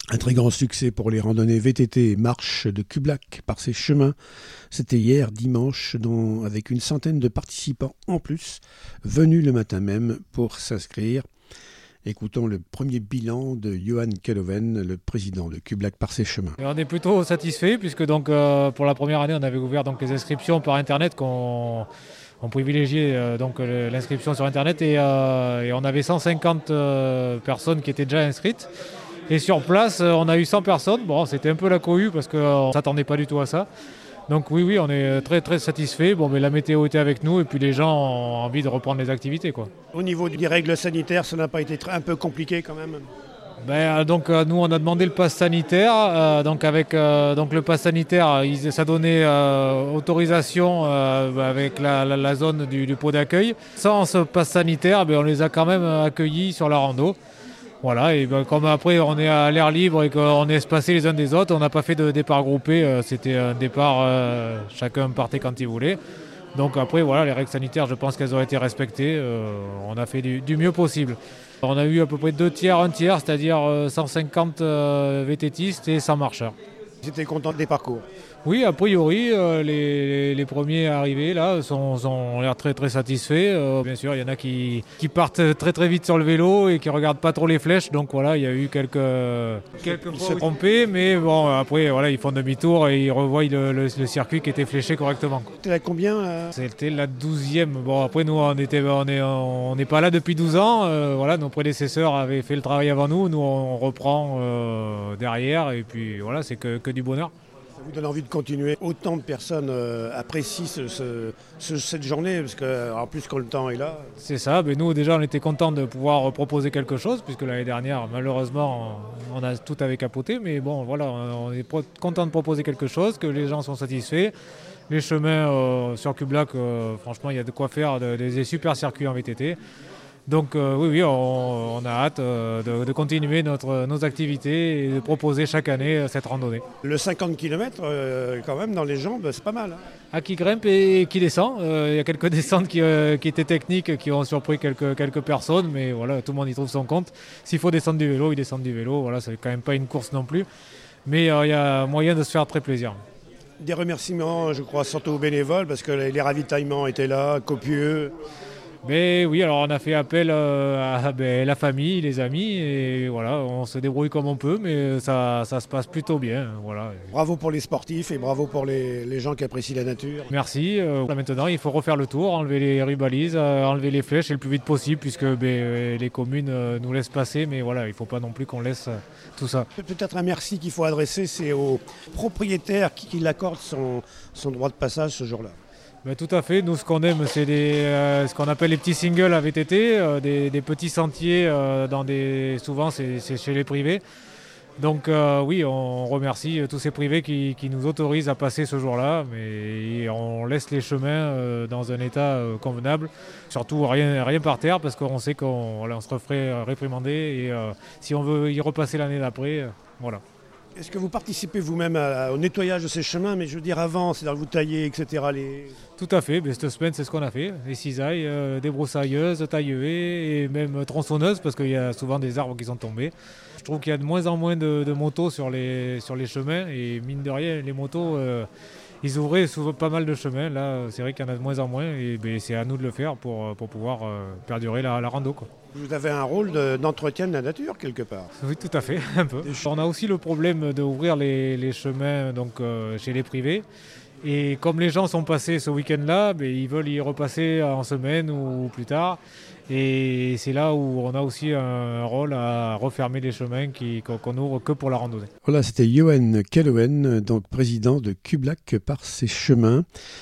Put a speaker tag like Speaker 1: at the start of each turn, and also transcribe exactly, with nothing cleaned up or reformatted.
Speaker 1: Un très grand succès pour les randonnées V T T et marches de Cublac par ses chemins. C'était hier dimanche dont, avec une centaine de participants en plus, venus le matin même pour s'inscrire. Écoutons le premier bilan de Johan Keloven, le président de Cublac par ses chemins.
Speaker 2: Et on est plutôt satisfait puisque donc, euh, pour la première année on avait ouvert donc, les inscriptions par internet qu'on on privilégiait euh, donc, l'inscription sur internet et, euh, et on avait cent cinquante euh, personnes qui étaient déjà inscrites. Et sur place, on a eu cent personnes. Bon, c'était un peu la cohue parce qu'on ne s'attendait pas du tout à ça. Donc oui, oui, on est très très satisfait. Bon, mais la météo était avec nous et puis les gens ont envie de reprendre les activités, quoi.
Speaker 3: Au niveau des règles sanitaires, ça n'a pas été un peu compliqué quand même?
Speaker 2: Ben, donc euh, nous on a demandé le pass sanitaire. Euh, donc avec euh, donc le pass sanitaire, il, ça donnait euh, autorisation euh, avec la, la, la zone du, du pot d'accueil. Sans ce pass sanitaire, ben, on les a quand même accueillis sur la rando. Voilà, et ben, comme après on est à l'air libre et qu'on est espacés les uns des autres, on n'a pas fait de départ groupé, euh, c'était un départ, euh, chacun partait quand il voulait. Donc après, voilà, les règles sanitaires, je pense qu'elles ont été respectées, euh, on a fait du, du mieux possible. On a eu à peu près deux tiers, un tiers, c'est-à-dire euh, cent cinquante euh, vététistes et cent marcheurs.
Speaker 3: J'étais content des parcours.
Speaker 2: Oui, a priori, euh, les, les premiers arrivés là sont, sont, ont l'air très très satisfaits. Euh, bien sûr, il y en a qui, qui partent très très vite sur le vélo et qui regardent pas trop les flèches. Donc voilà, il y a eu quelques quelques fois où trompés, mais bon, après voilà, ils font demi-tour et ils revoient le, le, le circuit qui était fléché correctement.
Speaker 3: C'était à combien euh...
Speaker 2: C'était la douzième. Bon, après nous, on était, on est, on n'est pas là depuis douze ans. Euh, voilà, nos prédécesseurs avaient fait le travail avant nous. Nous, on reprend euh, derrière et puis voilà, c'est que, que du bonheur.
Speaker 3: Ça vous donne envie de continuer. Autant de personnes euh, apprécient ce, ce, ce, cette journée, parce qu'en plus quand le temps est là...
Speaker 2: C'est ça, mais nous déjà on était contents de pouvoir proposer quelque chose, puisque l'année dernière malheureusement on a tout avait capoté, mais bon voilà, on est content de proposer quelque chose, que les gens sont satisfaits. Les chemins euh, sur Cublac, euh, franchement il y a de quoi faire, des, des super circuits en V T T. Donc euh, oui, oui, on, on a hâte euh, de, de continuer notre, nos activités et de proposer chaque année euh, cette randonnée.
Speaker 3: Le cinquante kilomètres, euh, quand même, dans les jambes, c'est pas mal. Hein.
Speaker 2: Ah, qui grimpe et qui descend. Il euh, y a quelques descentes qui, euh, qui étaient techniques, qui ont surpris quelques, quelques personnes, mais voilà, tout le monde y trouve son compte. S'il faut descendre du vélo, il descend du vélo. Voilà, c'est quand même pas une course non plus, mais il euh, y a moyen de se faire très plaisir.
Speaker 3: Des remerciements, je crois, surtout aux bénévoles, parce que les, les ravitaillements étaient là, copieux.
Speaker 2: Mais oui, alors on a fait appel à ben, la famille, les amis, et voilà, on se débrouille comme on peut, mais ça, ça se passe plutôt bien. Voilà.
Speaker 3: Bravo pour les sportifs et bravo pour les, les gens qui apprécient la nature.
Speaker 2: Merci. Euh, maintenant, il faut refaire le tour, enlever les rubalises, euh, enlever les flèches et le plus vite possible, puisque ben, les communes euh, nous laissent passer, mais voilà, il ne faut pas non plus qu'on laisse euh, tout ça.
Speaker 3: Peut-être un merci qu'il faut adresser, c'est aux propriétaires qui, qui l'accordent son, son droit de passage ce jour-là.
Speaker 2: Ben, tout à fait. Nous, ce qu'on aime, c'est des, euh, ce qu'on appelle les petits singles à V T T, euh, des, des petits sentiers. Euh, dans des, souvent, c'est, c'est chez les privés. Donc euh, oui, on remercie tous ces privés qui, qui nous autorisent à passer ce jour-là, mais on laisse les chemins euh, dans un état euh, convenable. Surtout rien, rien par terre, parce qu'on sait qu'on voilà, on se referait réprimander. Et euh, si on veut y repasser l'année d'après, euh, voilà.
Speaker 3: Est-ce que vous participez vous-même à, au nettoyage de ces chemins, mais je veux dire avant, c'est-à-dire vous taillez, et cetera. Les...
Speaker 2: Tout à fait, mais cette semaine c'est ce qu'on a fait, les cisailles, euh, des broussailleuses, taille-haies et même tronçonneuses, parce qu'il y a souvent des arbres qui sont tombés. Je trouve qu'il y a de moins en moins de, de motos sur les, sur les chemins, et mine de rien, les motos, euh, ils ouvraient souvent pas mal de chemins. Là, c'est vrai qu'il y en a de moins en moins, et ben, c'est à nous de le faire pour, pour pouvoir euh, perdurer la, la rando, quoi.
Speaker 3: Vous avez un rôle de, d'entretien de la nature, quelque part.
Speaker 2: Oui, tout à fait, un peu. On a aussi le problème d'ouvrir les, les chemins donc, euh, chez les privés. Et comme les gens sont passés ce week-end-là, ben, ils veulent y repasser en semaine ou plus tard. Et c'est là où on a aussi un rôle à refermer les chemins qui, qu'on n'ouvre que pour la randonnée.
Speaker 1: Voilà, c'était Johan Keloven, donc président de Cublac par ses chemins.